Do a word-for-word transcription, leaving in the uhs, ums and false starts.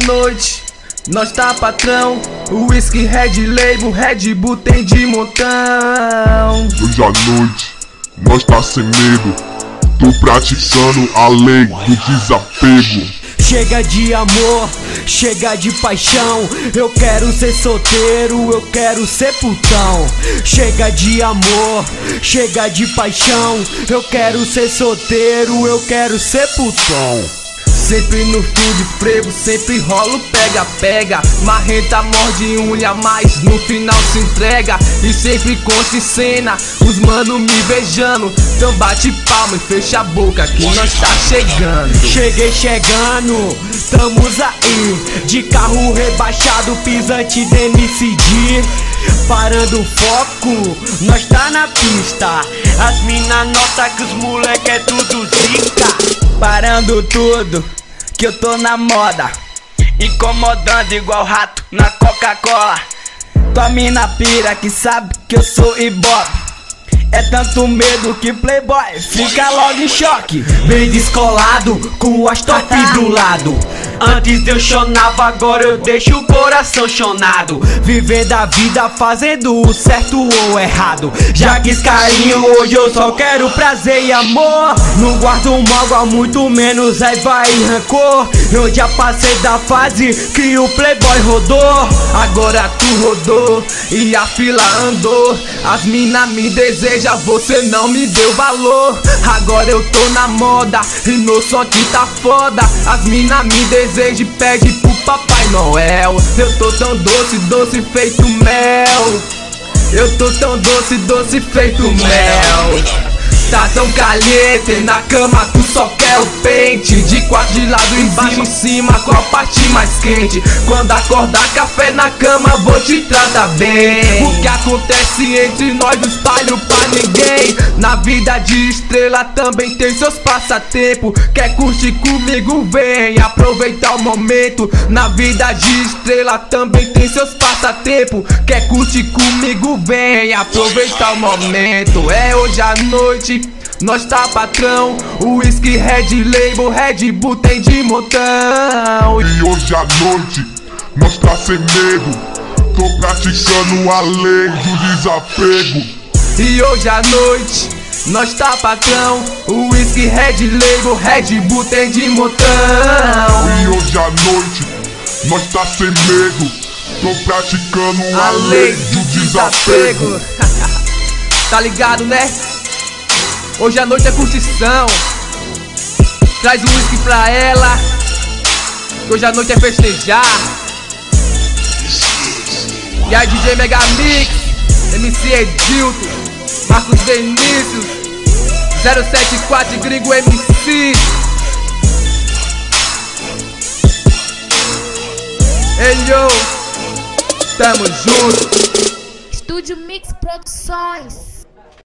noite nós tá patrão, o whisky Red Label, Red Bull tem de montão. Hoje à noite nós tá sem medo, tô praticando a lei do desapego. Chega de amor, chega de paixão, eu quero ser solteiro, eu quero ser putão. Chega de amor, chega de paixão, eu quero ser solteiro, eu quero ser putão. Sempre no fio de frevo, sempre rola o pega-pega. Marrenta morde unha, mas no final se entrega. E sempre consta em cena, os mano me beijando. Então bate palma e fecha a boca que nós tá chegando. Cheguei chegando, tamos aí, de carro rebaixado, pisante de M C D. Parando o foco, nós tá na pista. As mina nota que os moleque é tudo zica. Parando tudo, que eu tô na moda, incomodando igual rato na Coca-Cola. Tua mina pira que sabe que eu sou ibope. É tanto medo que playboy fica logo em choque. Bem descolado, com as top do lado. Antes eu chonava, agora eu deixo o coração chonado. Vivendo a vida fazendo o certo ou errado. Já quis carinho, hoje eu só quero prazer e amor. Não guardo mágoa, muito menos raiva e rancor. Eu já passei da fase que o playboy rodou. Agora tu rodou e a fila andou. As mina me desejam, você não me deu valor. Agora eu tô na moda e meu som aqui tá foda. As mina me desejam e pede pro Papai Noel. Eu tô tão doce, doce feito mel. Eu tô tão doce, doce feito mel. Tá tão caliente, na cama tu só quer o pente. De quatro de lado, embaixo, em cima, qual a parte mais quente? Quando acordar, café na cama, vou te tratar bem. O que acontece entre nós não espalho pra ninguém. Na vida de estrela também tem seus passatempos. Quer curtir comigo, vem aproveitar o momento. Na vida de estrela também tem seus passatempos. Quer curtir comigo, vem aproveitar o momento. É hoje à noite nós tá patrão, o whisky Red Label, Red Bull tem de montão. E hoje à noite nós tá sem medo, tô praticando a lei do desapego. E hoje à noite nós tá patrão, o whisky Red Label, Red Bull tem de montão. E hoje à noite nós tá sem medo, tô praticando a, a lei do desapego. desapego. Tá ligado, né? Hoje à noite é curtição. Traz o whisky pra ela, hoje à noite é festejar. E aí D J Megamix, M C Edilton, Marcos Vinícius, zero sete quatro Gringo M C. Ei yo, tamo junto. Estúdio Mix Produções.